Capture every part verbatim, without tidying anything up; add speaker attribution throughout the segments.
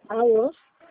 Speaker 1: Alô?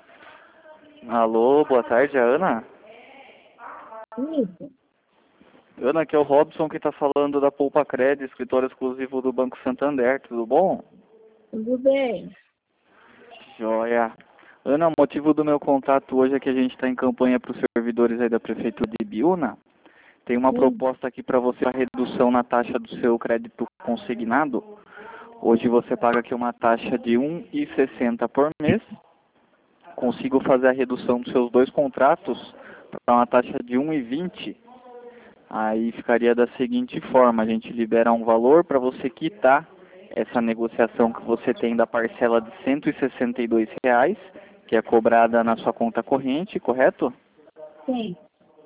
Speaker 2: Alô, boa tarde, é a Ana?
Speaker 1: Isso.
Speaker 2: Ana, aqui é o Robson que está falando da Poupa Cred, escritório exclusivo do Banco Santander, tudo bom?
Speaker 1: Tudo bem?
Speaker 2: Joia. Ana, o motivo do meu contato hoje é que a gente está em campanha para os servidores aí da Prefeitura de Ibiúna. Tem uma
Speaker 1: Sim.
Speaker 2: proposta aqui para você, a redução na taxa do seu crédito consignado. Hoje você paga aqui uma taxa de um real e sessenta por mês. Consigo fazer a redução dos seus dois contratos para uma taxa de um real e vinte. Aí ficaria da seguinte forma, a gente libera um valor para você quitar essa negociação que você tem da parcela de cento e sessenta e dois reais, que é cobrada na sua conta corrente, correto?
Speaker 1: Sim.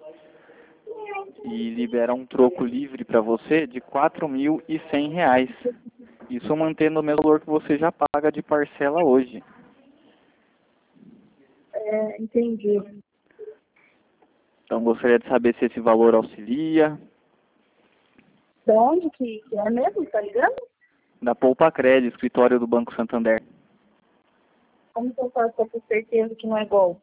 Speaker 2: E libera um troco livre para você de quatro mil e cem reais. Isso mantendo o mesmo valor que você já paga de parcela hoje.
Speaker 1: É, entendi.
Speaker 2: Então gostaria de saber se esse valor auxilia.
Speaker 1: De onde que, que é mesmo? Tá ligando?
Speaker 2: Da Poupa Cred, escritório do Banco Santander.
Speaker 1: Como que eu faço pra ter certeza que não é golpe?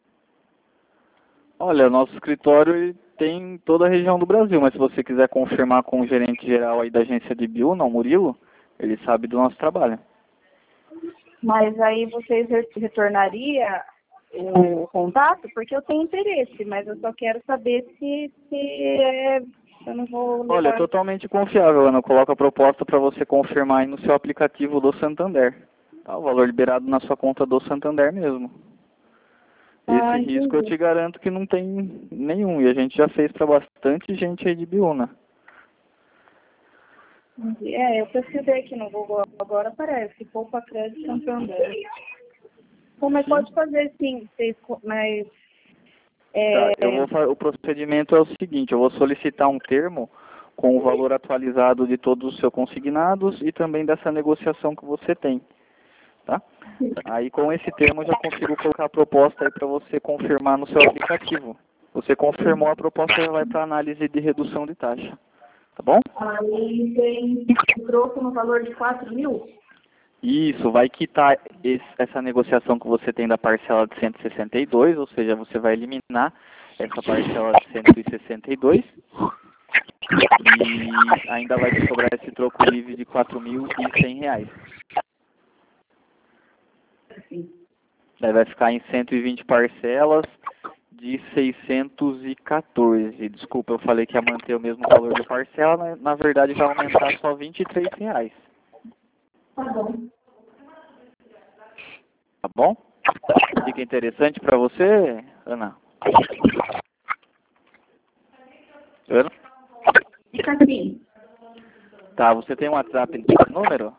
Speaker 2: Olha, nosso escritório ele tem em toda a região do Brasil, mas se você quiser confirmar com o gerente geral aí da agência de Ibiúna, o Murilo, ele sabe do nosso trabalho.
Speaker 1: Mas aí vocês re- retornaria o contato? Porque eu tenho interesse, mas eu só quero saber se, se é, eu não vou
Speaker 2: Olha, é
Speaker 1: levar.
Speaker 2: totalmente confiável, Ana. Eu coloco a proposta para você confirmar aí no seu aplicativo do Santander. Tá, o valor liberado na sua conta do Santander mesmo. Esse
Speaker 1: Ah,
Speaker 2: risco eu
Speaker 1: entendi.
Speaker 2: te garanto que não tem nenhum, e a gente já fez para bastante gente aí de Ibiúna.
Speaker 1: Entendi. É, eu pesquisei aqui no Google agora, aparece Poupa Crédito Santander. Como é que
Speaker 2: Sim.
Speaker 1: pode fazer sim, vocês, co- mas
Speaker 2: Tá,
Speaker 1: é,
Speaker 2: eu vou fa- o procedimento é o seguinte, eu vou solicitar um termo com o valor atualizado de todos os seus consignados e também dessa negociação que você tem, tá? Aí com esse termo eu já consigo colocar a proposta aí para você confirmar no seu aplicativo. Você confirmou a proposta, já vai para análise de redução de taxa, tá bom?
Speaker 1: aí tem troco no valor de quatro mil?
Speaker 2: Isso, vai quitar esse- essa negociação que você tem da parcela de cento e sessenta e dois, ou seja, você vai eliminar essa parcela de cento e sessenta e dois e ainda vai te sobrar esse troco livre de quatro mil e cem reais. Daí vai ficar em cento e vinte parcelas de seiscentos e quatorze. Desculpa, eu falei que ia manter o mesmo valor de parcela, mas na verdade vai aumentar só vinte e três reais.
Speaker 1: Tá bom.
Speaker 2: Tá bom? Fica interessante para você, Ana? Ana?
Speaker 1: Fica assim.
Speaker 2: Tá, você tem um WhatsApp nesse número?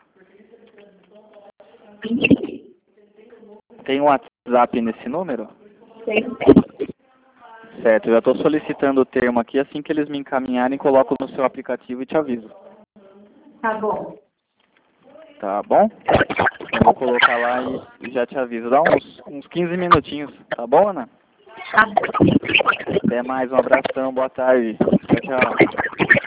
Speaker 2: Tem um WhatsApp nesse número?
Speaker 1: Tem.
Speaker 2: Certo, eu já estou solicitando o termo aqui, assim que eles me encaminharem, coloco no seu aplicativo e te aviso.
Speaker 1: Tá bom.
Speaker 2: Tá bom? Eu vou colocar lá e, e já te aviso. Dá uns, uns quinze minutinhos, tá bom, Ana?
Speaker 1: Tá bom.
Speaker 2: Até mais, um abração, boa tarde. Tchau, tchau.